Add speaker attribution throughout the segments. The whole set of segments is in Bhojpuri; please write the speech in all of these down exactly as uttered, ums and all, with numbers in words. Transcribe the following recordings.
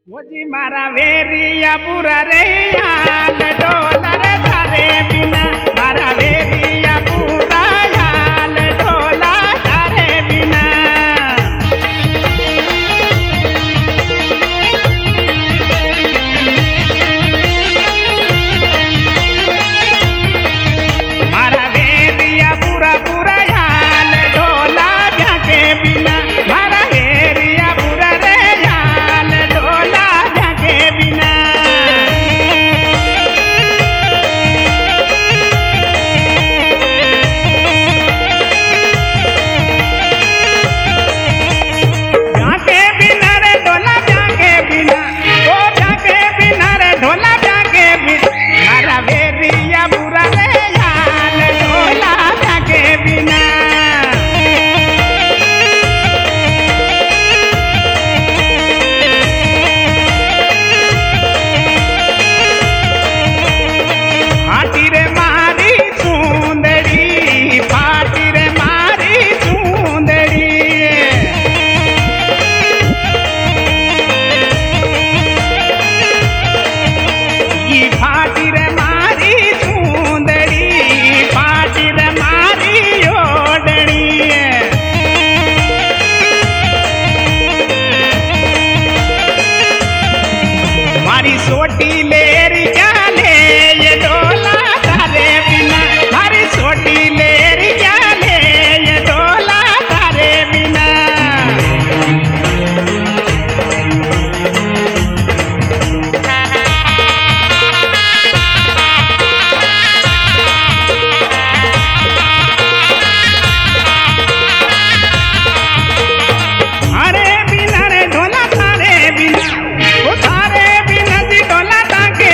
Speaker 1: मुझी मारा वेरिया बुरा रे याल डोलर तारे बिना मारा वेरिया बुरा याल डोला तारे बिना मारा वेरिया बुरा बुरा याल डोला जाके बिना मारा वेरिया बुरा रे याल डोला जाके बिना जाके बिना रे डोला जाके बिना ओ जाके बिना रे डोला जाके बिना मारा वेरिया बुरा रे याल डोला जाके बिना फाटी रे मारी सुंदरी फाटी रे मारी सुंदरी ई फाटी रे मारी सुंदरी फाटी रे मारी ओडणी मारी सोटी लेरी जाले ये डोला तारे बिना मारी सोटी लेरी जाले ये डोला तारे बिना अरे बिना रे डोला तारे बिना ओ तारे बिना जी डोला ताके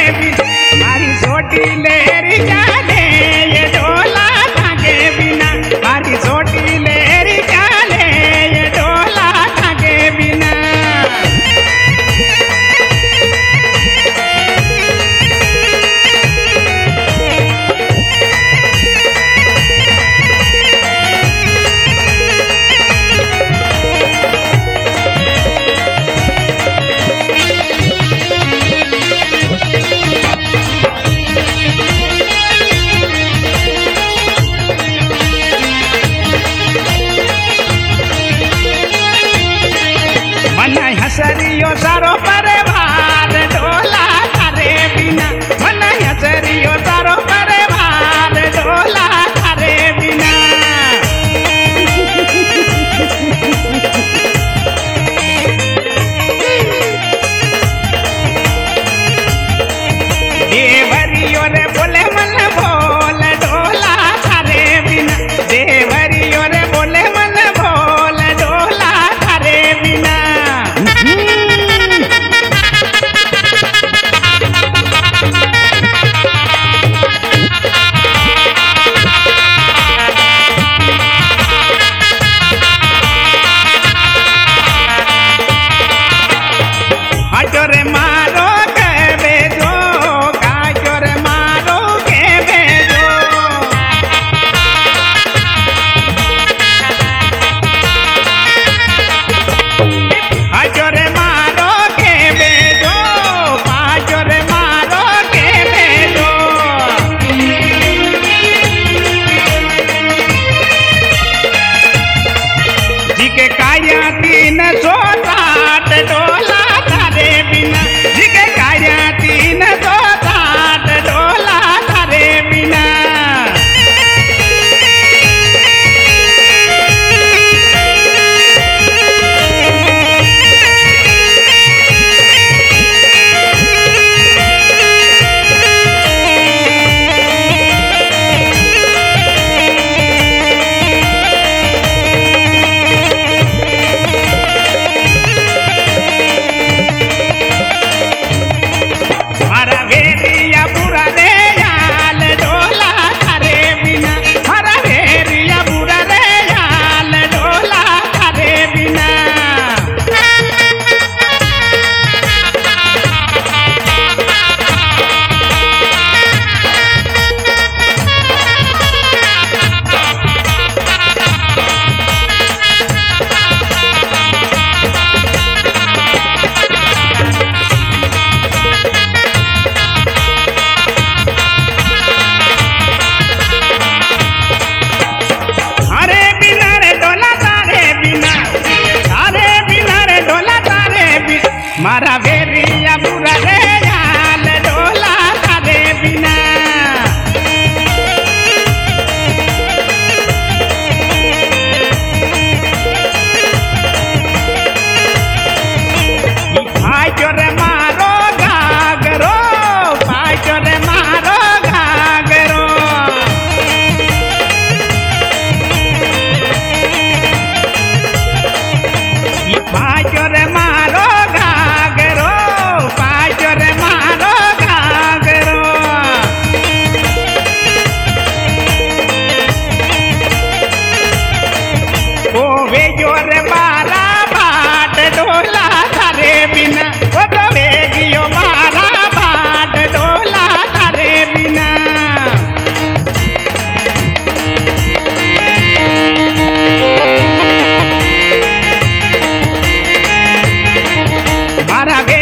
Speaker 1: मारा वेरिया बुरा रे हाल डोला तारे बिना भाई चोरे मारो घाघरो भाई चोरे मारो घाघरो भाई चोरे मारो घाघरो भाई चोरे मारो घाघरो ओ वे जोरे मारा भाट डोला तारे बिना ओ तो वेगियो मारा भाट डोला तारे बिना मारा